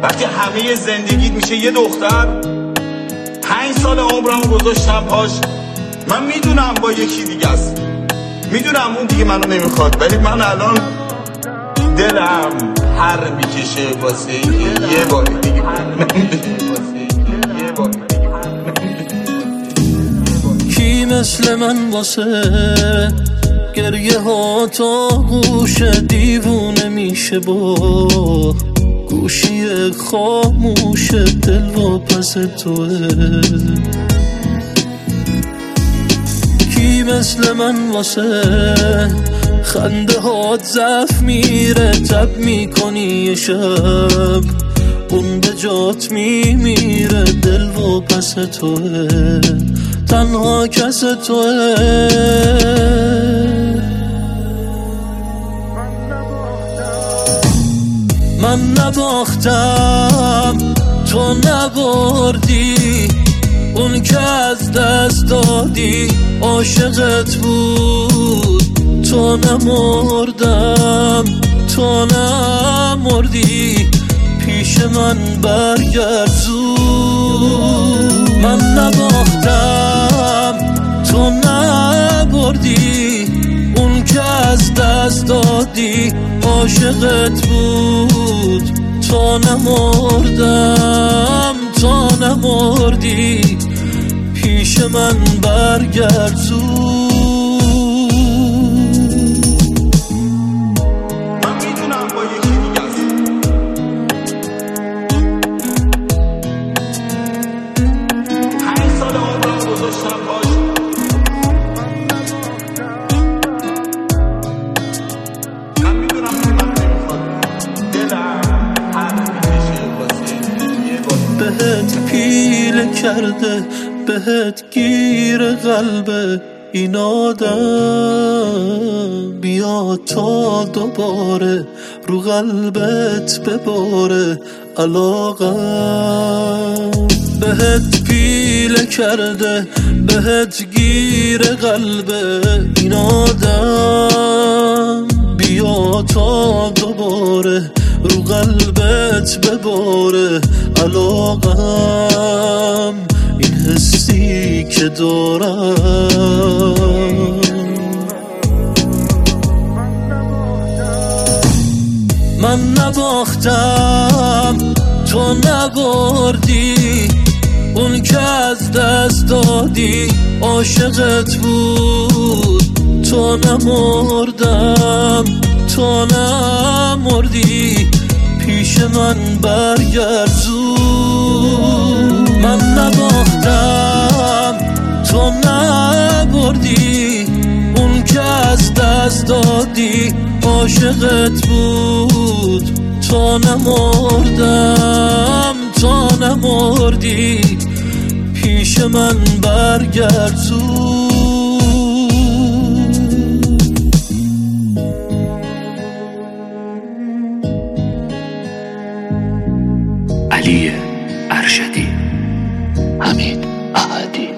وقتی همه زندگیت میشه یه دختر، 5 سال عمرمو گذاشتم پاش. من میدونم با یکی دیگه است، میدونم اون دیگه منو نمیخواد، ولی من الان دلم پر میکشه واسه اینکه یه بار دیگه کی مثل من واسه گریه ها تا گوش دیوونه میشه، با گوشی خاموش دل و پس توه. کی مثل من واسه خنده هات ضعف میره، تب میکنی یه شب اون به جات میمیره، دل و پس توه، تنها کس توه. من نباختم تو نبردی، اون که از دست دادی عاشقت بود. تو نمردم تو نمردی، پیش من برگرد زود. من نباختم تو نبردی، اون که از دست دادی عاشقت بود. تو نمردم تو نمردی، پیش من برگرد زود. من میدونم با یکی دیگه است، بهت پیله کرده بهت گیر قلبه این آدم. بیا تا دوباره رو قلبت بباره علاقم. بهت پیله کرده بهت گیر قلبه این آدم. بیا تا دوباره رو قلبت بباره علاقم. این حسی که دارم من نباختم تو نبردی، اون که از دست دادی عاشقت بود. تو نمردم تو نمردی، پیش من برگرد زود. من نباختم تو نبردی، اون که از دست دادی عاشقت بود. تو نمردم تو نمردی، پیش من برگرد زود. علی ارشدی، حمید احدی.